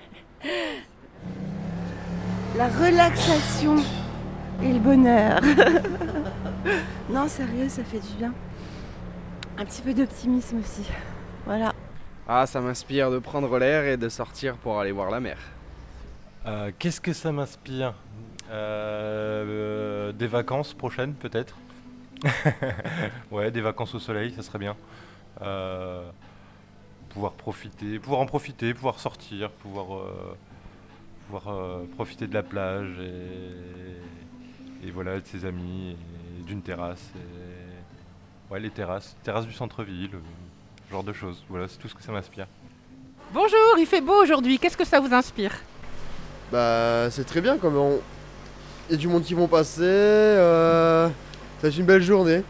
La relaxation et le bonheur. Non, sérieux, ça fait du bien. Un petit peu d'optimisme aussi. Voilà. Ah, ça m'inspire de prendre l'air et de sortir pour aller voir la mer. Euh, Qu'est-ce que ça m'inspire? Euh, euh, Des vacances prochaines peut-être. Ouais, des vacances au soleil, ça serait bien. Euh, pouvoir profiter, pouvoir en profiter, pouvoir sortir, pouvoir, euh, pouvoir euh, profiter de la plage et, et voilà, de ses amis, et d'une terrasse. Et, ouais, les terrasses, terrasses du centre-ville, euh, ce genre de choses. Voilà, c'est tout ce que ça m'inspire. Bonjour, il fait beau aujourd'hui, qu'est-ce que ça vous inspire? Bah c'est très bien comme on... Il y a du monde qui vont passer, euh... ça va être une belle journée.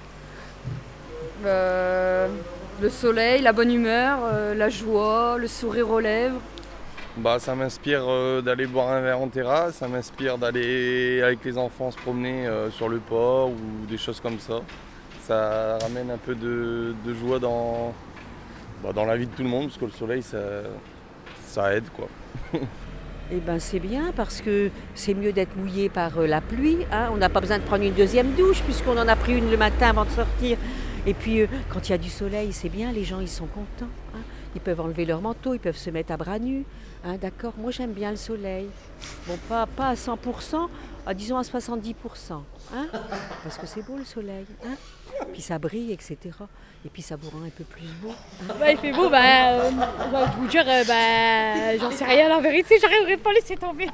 Euh, le soleil, la bonne humeur, euh, la joie, le sourire aux lèvres. Bah, ça m'inspire euh, d'aller boire un verre en terrasse, ça m'inspire d'aller avec les enfants se promener euh, sur le port ou des choses comme ça. Ça ramène un peu de, de joie dans, bah, dans la vie de tout le monde parce que le soleil ça, ça aide quoi. Eh ben c'est bien parce que c'est mieux d'être mouillé par euh, la pluie. Hein. On n'a pas besoin de prendre une deuxième douche puisqu'on en a pris une le matin avant de sortir. Et puis euh, quand il y a du soleil, c'est bien, les gens ils sont contents. Hein. Ils peuvent enlever leur manteau, ils peuvent se mettre à bras nus. Hein, d'accord, moi j'aime bien le soleil. Bon, pas, pas à cent pour cent, à, disons à soixante-dix pour cent. Hein, parce que c'est beau le soleil. Hein. Puis ça brille, et cetera. Et puis ça vous rend un peu plus beau. Hein. Bah, il fait beau, bah, euh, j'ai envie de vous dire, euh, bah, j'en sais rien, la vérité, j'arriverai pas à laisser tomber.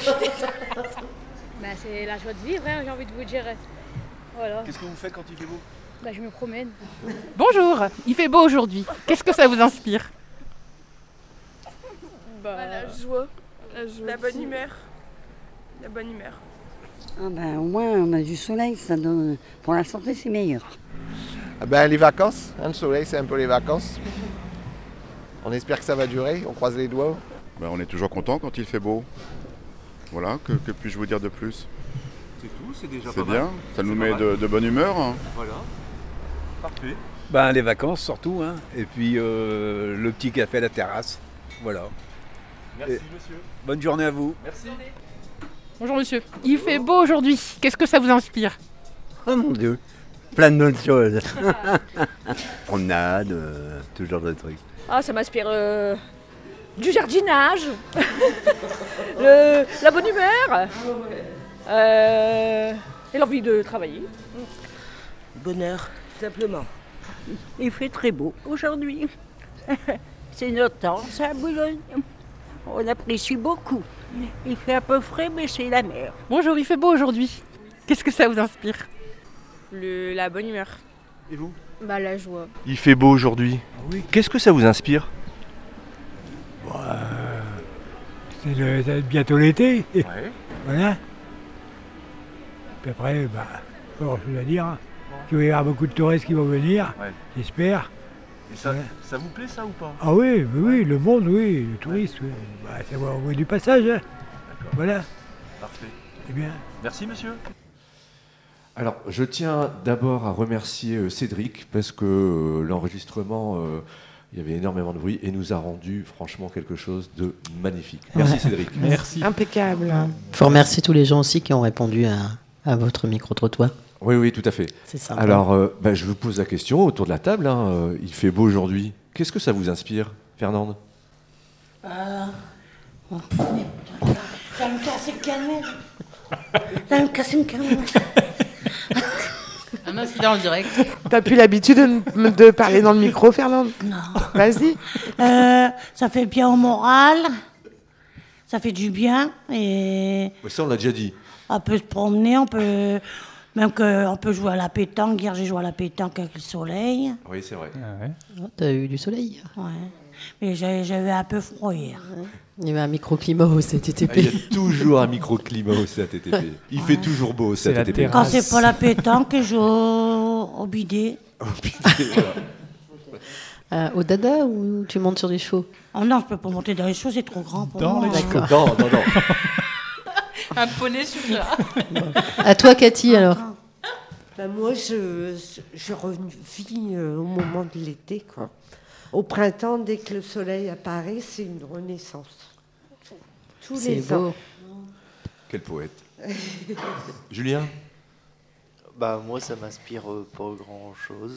Bah, c'est la joie de vivre, hein, j'ai envie de vous dire. Voilà. Qu'est-ce que vous faites quand il fait beau? Bah, je me promène. Bonjour, il fait beau aujourd'hui, qu'est-ce que ça vous inspire? Bah, la joie, la, joie la bonne humeur. La bonne humeur. Ah ben, au moins, on a du soleil, ça donne... pour la santé, c'est meilleur. Ah ben, les vacances, hein, le soleil c'est un peu les vacances. On espère que ça va durer, on croise les doigts. Ben, on est toujours content quand il fait beau. Voilà, que, que puis-je vous dire de plus? C'est tout, c'est déjà C'est pas bien, mal. ça nous C'est met pas de, mal. de bonne humeur. Hein. Voilà, parfait. Ben, les vacances surtout, hein. Et puis euh, le petit café à la terrasse. Voilà. Merci Et monsieur. bonne journée à vous. Merci. Bonjour monsieur, il fait beau aujourd'hui, qu'est-ce que ça vous inspire? Oh mon Dieu, plein de bonnes choses. Promenade, euh, tout genre de trucs. Ah, ça m'inspire euh, du jardinage, le, la bonne humeur euh, et l'envie de travailler. Bonheur, simplement. Il fait très beau aujourd'hui. C'est notre temps, c'est à Boulogne. On apprécie beaucoup. Il fait un peu frais, mais c'est la mer. Bonjour, il fait beau aujourd'hui, qu'est-ce que ça vous inspire? Le, la bonne humeur. Et vous? Bah, la joie. Il fait beau aujourd'hui. Oui. Qu'est-ce que ça vous inspire? Bah, c'est le, c'est bientôt l'été. Ouais. Voilà. Puis après, bah, pas grand-chose à dire. Hein. Il va y avoir beaucoup de touristes qui vont venir, Ouais. j'espère. Et ça, Ouais. ça vous plaît ça ou pas? Ah oui, oui, oui, le monde, oui, les touristes, oui. Bah, ça va au bout du passage. Hein. Voilà. Parfait. C'est bien. Merci monsieur. Alors, je tiens d'abord à remercier euh, Cédric parce que euh, l'enregistrement, euh, il y avait énormément de bruit et nous a rendu franchement quelque chose de magnifique. Merci Ouais. Cédric. Merci. Impeccable. Il faut remercier tous les gens aussi qui ont répondu à, à votre micro-trottoir. Oui, oui, tout à fait. C'est sympa. Alors, euh, bah, je vous pose la question autour de la table. Hein, euh, il fait beau aujourd'hui. Qu'est-ce que ça vous inspire, Fernande? Euh... oh, Ça va me casser le calmette. Ça va me casser le calmette. Un incident en direct. T'as plus l'habitude de, de parler dans le micro, Fernande? Non. Vas-y. Euh, ça fait bien au moral. Ça fait du bien. Et Mais ça, on l'a déjà dit. on peut se promener, on peut... Même qu'on peut jouer à la pétanque. Hier, j'ai joué à la pétanque avec le soleil. Oui, c'est vrai. Oh, t'as eu du soleil. Ouais. Mais j'avais j'avais un peu froid hier. Il y avait un microclimat au C T T Ah, P. il y a toujours un microclimat au C T T P. Il fait toujours beau au C T T P. Quand c'est pas la pétanque, je joue au, au bidet. Euh, au dada ou tu montes sur des chevaux? Oh non, je peux pas monter dans les chevaux, c'est trop grand pour Dans moi. les chevaux. Non, non, non. Un poney sur là. À toi, Cathy, alors. Ben moi, je, je revis euh, au moment de l'été, quoi. Au printemps, dès que le soleil apparaît, c'est une renaissance. Tous C'est les beau. ans. Quel poète. Julien? Bah moi ça m'inspire euh, pas grand chose.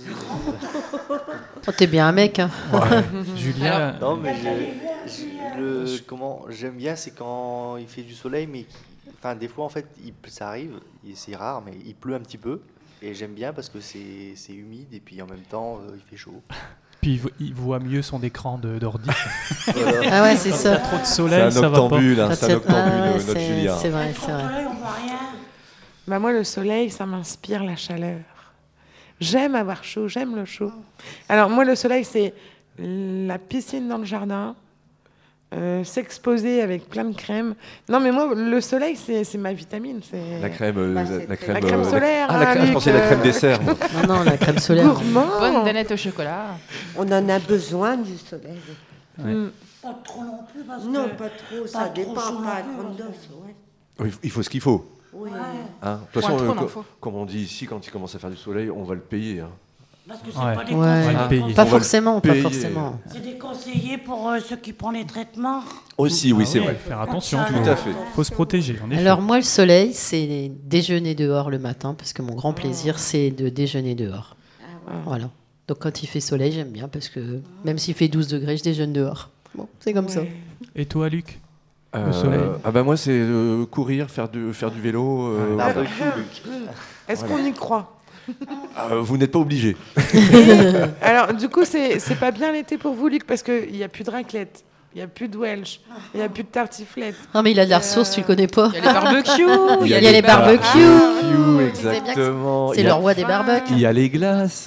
Oh, t'es bien un mec, hein. Julien. Non mais je- je- le comment j'aime bien c'est quand il fait du soleil mais qui- enfin des fois en fait il, ça arrive et c'est rare mais il pleut un petit peu et j'aime bien parce que c'est c'est humide et puis en même temps euh, il fait chaud. Puis il vo- il voit mieux son écran de- d'ordi. Voilà. Ah ouais, c'est Quand ça. il y a trop de soleil, C'est un ça va pas. octambule, hein, Quand c'est un il y a- octambule, Ah ouais, notre c'est- Julien. c'est vrai, c'est vrai. On voit rien. Bah moi, le soleil, ça m'inspire la chaleur. J'aime avoir chaud, j'aime le chaud. Alors moi, le soleil, c'est la piscine dans le jardin, euh, s'exposer avec plein de crème. Non, mais moi, le soleil, c'est c'est ma vitamine. c'est- La crème, euh, Bah, la, c'est la très- crème, la crème euh, solaire. Ah, la crème, hein, je pensais Luc, la crème euh, dessert. moi. Non, non, la crème solaire. Gourmand. Bonne danette au chocolat. On en a besoin du soleil. Ouais. Mm. Pas trop non plus, parce Non, que... pas trop, pas ça trop dépend, chaud pas à non plus, grande parce dose. que- Ouais. Oui, il faut ce qu'il faut. Oui. Hein. De toute Point façon, trop, euh, n'en co- faut. comme on dit ici, quand il commence à faire du soleil, on va le payer. Hein. Parce que c'est Ouais. pas des Ouais. On va le conseillers. payer. Pas On va le forcément, pas payer. forcément. C'est des conseillers pour euh, ceux qui prennent les traitements. Aussi, oui, Ah c'est oui, vrai. Faire attention. Tout Tout à fait. Faut se protéger. En effet. Alors moi, le soleil, c'est déjeuner dehors le matin, parce que mon grand plaisir, c'est de déjeuner dehors. Voilà. Donc quand il fait soleil, j'aime bien, parce que même s'il fait douze degrés, je déjeune dehors. Bon, c'est comme ça. Et toi, Luc? Le Euh, soleil. Ah bah moi, c'est euh, courir, faire du, faire du vélo. euh, Ah, voilà. barbecue, Luc. Est-ce Voilà. qu'on y croit? Ah, vous n'êtes pas obligé. Alors, du coup, c'est c'est pas bien l'été pour vous, Luc, parce qu'il n'y a plus de raclette, il n'y a plus de Welsh, il n'y a plus de tartiflette. Non, mais il a de la ressource, tu le connais pas. Il y a les barbecues. Il y a les barbecues. barbecues, Exactement. exactement. C'est Il y a- le roi des barbecues. Il y a les glaces.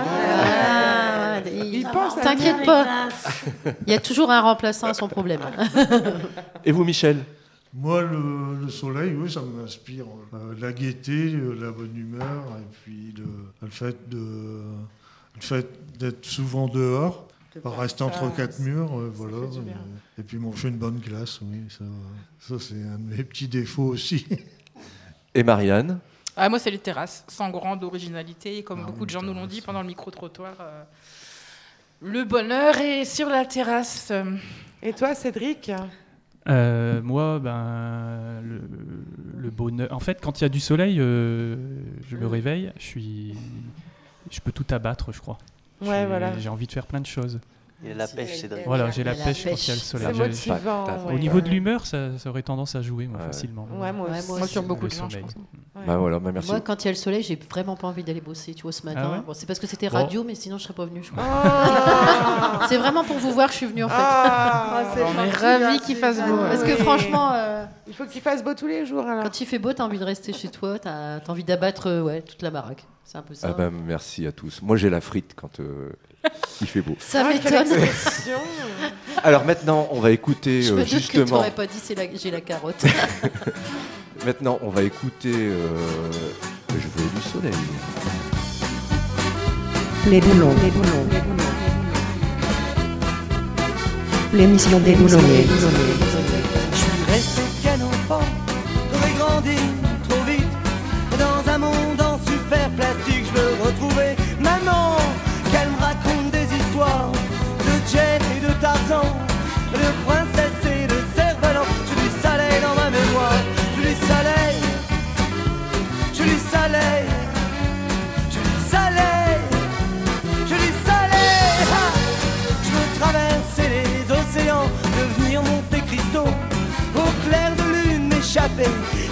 Ah, Il pense à T'inquiète les pas, glaces. il y a toujours un remplaçant à son problème. Et vous, Michel? Moi, le, le soleil, oui, ça m'inspire euh, la gaieté, euh, la bonne humeur, et puis le, le fait de, le fait d'être souvent dehors, pas rester entre quatre murs, euh, voilà. Et, et puis manger une bonne glace, oui, ça, ça c'est un de mes petits défauts aussi. Et Marianne? Ah, moi, c'est les terrasses, sans grande originalité. Et comme Ah beaucoup oui, de gens nous l'ont terrasse. dit pendant le micro-trottoir, euh, le bonheur est sur la terrasse. Et toi, Cédric? Euh, moi, ben, le, le bonheur. En fait, quand il y a du soleil, euh, je me réveille, je suis, je peux tout abattre, je crois. Je Ouais, suis- voilà. J'ai envie de faire plein de choses. Il y a la pêche, Cédric. Voilà, j'ai la Il y a la pêche quand pêche. il y a le soleil. C'est J'ai- motivant. patate. ouais. Au niveau de l'humeur, ça, ça aurait tendance à jouer moi, Ouais. facilement. Ouais, moi Ouais, aussi. moi Moi, sur aussi. beaucoup Le de gens, je sommeil. pense. Ouais. Bah voilà, bah merci. Moi, quand il y a le soleil, j'ai vraiment pas envie d'aller bosser. Tu vois, ce matin, Ah ouais bon, c'est parce que c'était Bon. radio, mais sinon je serais pas venue. Je crois. Ah. C'est vraiment pour vous voir que je suis venue en fait. Ah, c'est On est gentil, ravis merci. qu'il fasse beau. Parce que Oui. franchement, euh, Il faut qu'il fasse beau tous les jours, alors. quand il fait beau, t'as envie de rester chez toi, t'as as envie d'abattre euh, ouais, toute la baraque. C'est un peu ça. Ah bah, merci à tous. Moi, j'ai la frite quand euh, il fait beau. Ça Ah, quelle m'étonne. expression. Alors maintenant, on va écouter Je euh, me doute que tu justement. n'aurais pas dit c'est la- j'ai la carotte. Maintenant, on va écouter euh, Je veux du soleil. Les boulons, les boulons, les boulons. L'émission des boulonniers. Je suis resté qu'un enfant, j'aurais grandi trop vite, dans un monde en pays.